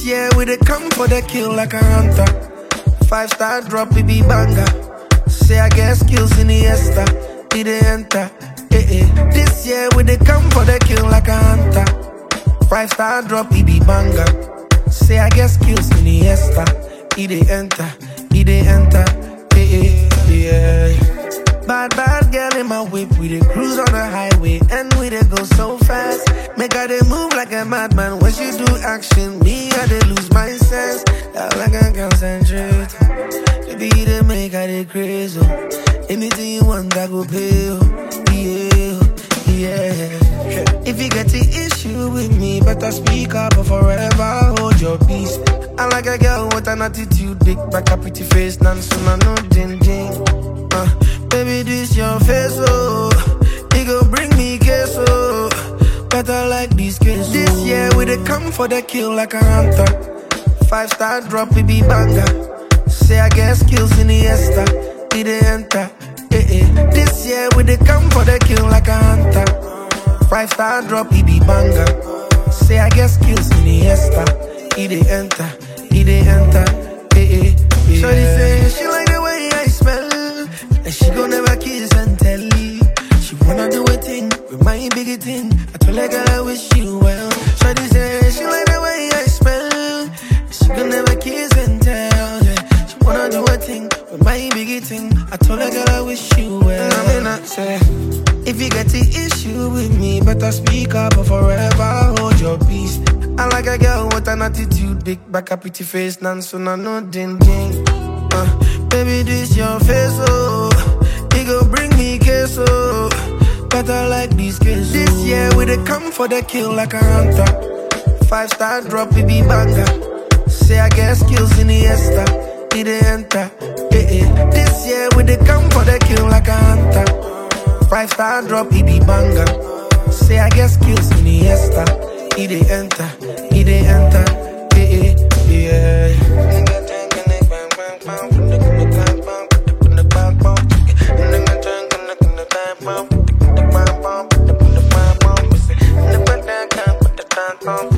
This year we dey come for the kill like a hunter. 5-star drop, it be banger. Say I get skills in the esta, it dey enter. This year we dey come for the kill like a hunter. 5-star drop, it be banger. Say I get skills in the esta, it dey enter, it dey enter. Yeah. Bad girl in my whip, we dey cruise on the highway and we dey go so fast. Make her dey move like a madman. When she do action, me I dey lose my sense. Like I concentrate. Baby, they make her dey crazy. Anything you want, I go pay. Yeah. If you get the issue with me, better speak up or forever hold your peace. I like a girl with an attitude, big back, a pretty face, none soon I know ding. Baby, this your face, oh. It gon' bring me queso. Better like this queso. This year we dey come for the kill like a hunter. 5-star drop, it be banger. Say I get skills in the esta, it dey enter. This year we dey come for the kill like a hunter. 5-star drop, it be banger. Say I get skills in the esta, it dey enter, it dey enter. Shorty say she like the way I smell, and she gon' never kiss and tell. She wanna do a thing with my biggie thing. I told her, girl, I wish you well. Shorty say she like the way I smell, and she gon' never kiss and tell. Yeah. She wanna do a thing with my biggie thing. I told her, girl, I wish you well. I mean, I say, if you get the issue with me, better speak up or forever hold your peace. I like a girl with an attitude, big back, a pretty face, none soon I know ding. Baby, this your face, oh. It gon' bring me queso. Better like this queso. This year we dey come for the kill like a hunter. 5-star drop, it be banger. Say I get skills in the esta, it dey enter. This year we dey come for the kill like a hunter. 5-star drop, it be banger. Say I get skills in the esta, it dey enter, it dey enter. Yeah. Pump.